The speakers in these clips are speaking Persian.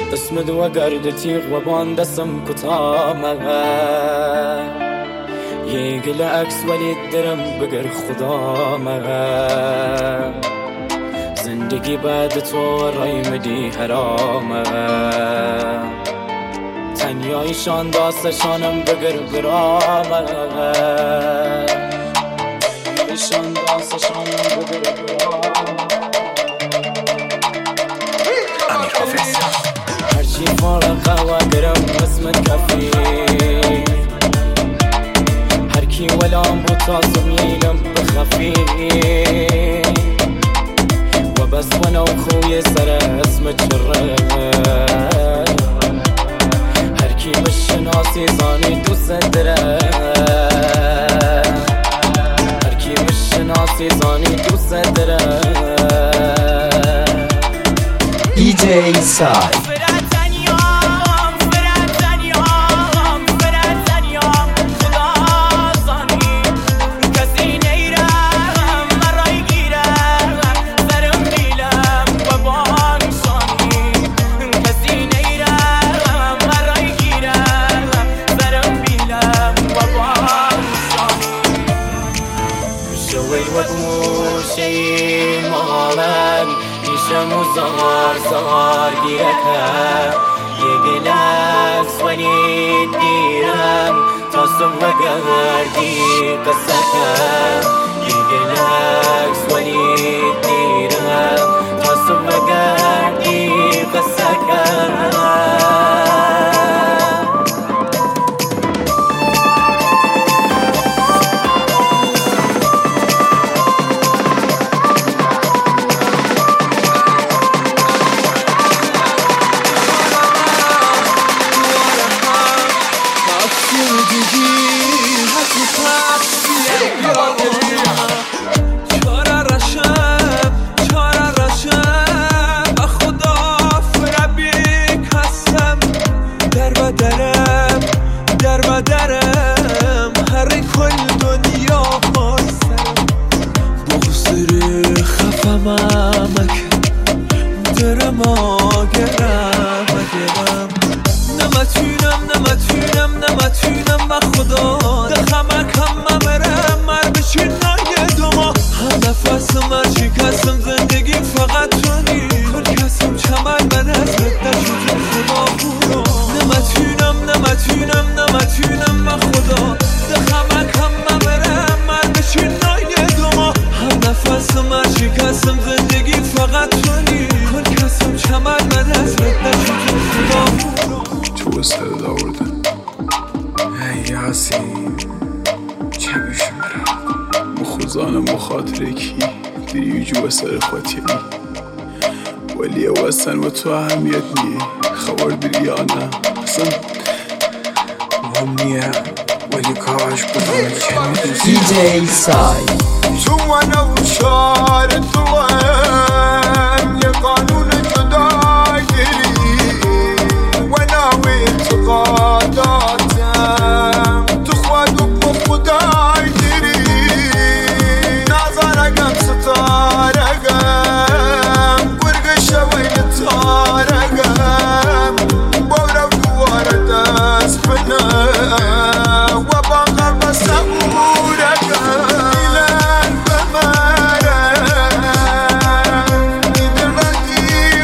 اسمد وقرد تیغ و بان دستم کتامه یه گل عکس ولی درم بگر خدامه زندگی بعد تو رای مدی حرامه تنیایشان داستشانم بگر برامه تنیایشان داستشانم بگر برامه هرچی فارقه و درم اسمت کفی هرکی ولام بود تازم ییلم بخفی و بس وانا خوی سر اسمت چره هرکی بشناسی زانی دوست دره هرکی بشناسی زانی دوست دره DJ Sai شي مالن يشمو زغار زغار جيركها يجلس وليد ديرم تصم وقهر دي قصتها يجلس وليد ديرم تصم وقهر دي قصتها درم هر کل دنیا خواستم بغزر خفم امک درم آگرم نمتونم با خدا دخمک هم ممرم مر بچین نایه دوما هم نفسم هر شکستم زندگی فقط تونی کل کسم چمن من از ردت خدا برو نمتونم با خدا دخمک هم ممرم مر بچین نایه دوما هم نفسم هر شکستم زندگی فقط تونی کل کسم چمن من از ردت خدا برو تو استعداد آوردن ای یاسین چه بیشو برم بخوزانم بخاطر کی دیری جو سر خاطری ولی واسن و تو اهمیت نیه خبر داری یا نه اصلا مهم نیه ولی کاش بودم چه DJ Sai شو انا وشار الدوام يا قانون جدايري وانا وانتقاداتم تخوض بخداي ديري نظرقم ستارقم ورقشة وين تارقم بورا دوار دسبنا وباقر بسابورقم إلان بمارم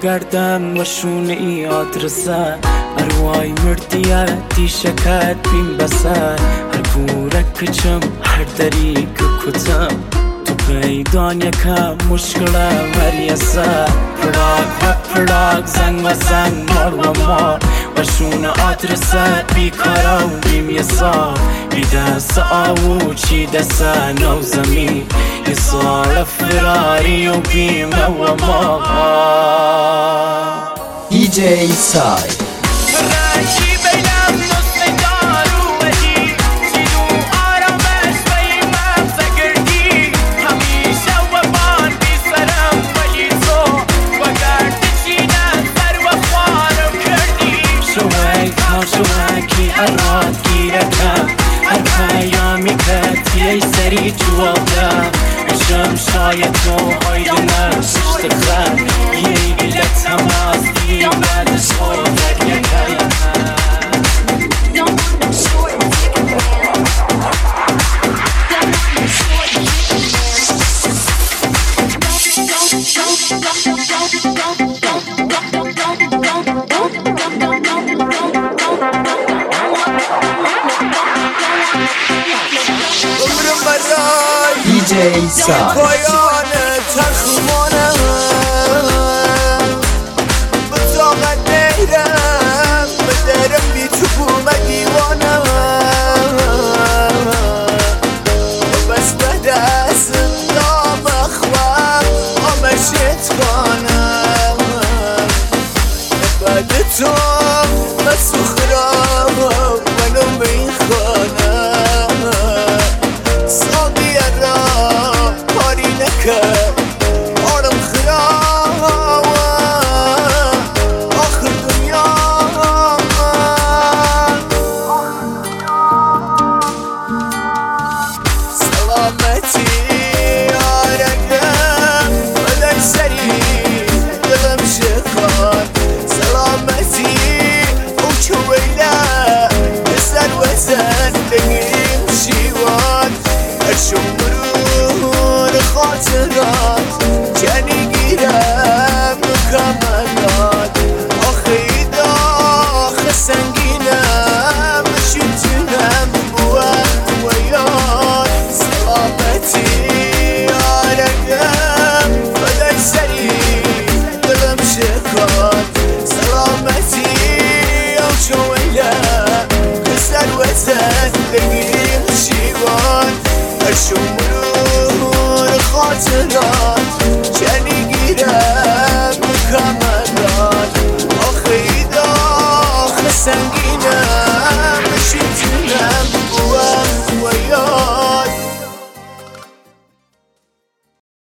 گردم و شونه ای آدرسه اروای مردیاتی شکت بیم بسر هر گوره کچم هر دری که کتم تو پیدان یکم مشکل مریسه پراغ و پراغ زنگ و زنگ مار و مار و شونه آدرسه بیکارا و بیم یه سال بی دست آو چی دست نو زمین یه سال فراری و بیمه و ما DJ Sai رنجی بینم نسل دارو بدی جنو آرامش و این مغزه گردی همیشه و بان بی سرم ولی تو و گرد چینه سر و خوارم کردی شوی تا شوکی اراد گیرکم هر پیامی کتی ای سری جوالدم شم شاید تو هایدنه ششت خر یه گلت تماس دیم بعدش خود در یکم DJ Sai پایان تخمانم به طاقت نیرم به درم بی تو بوم دیوانم بس بعد از نام اخوام آمشت خانم بعد تو مسخرم منو میخوانم ساقی را پاری نکرد آرم خراب آخر دنیا سلامتی آرگم بدن سری دلم شکار سلامتی او چویله بسر و زندگیم شیوان ارشم مرور خاطرات جنی گیرم مکملات آخی داخل سنگینم شیطنم بوام و یاد سلامتی آرگم بدن سری دلم شکار سلامتی او شویله بسر و زندگیم شیوان ارشم مرور خاطرات جنی گیرم مکملات آخی داخل سنگین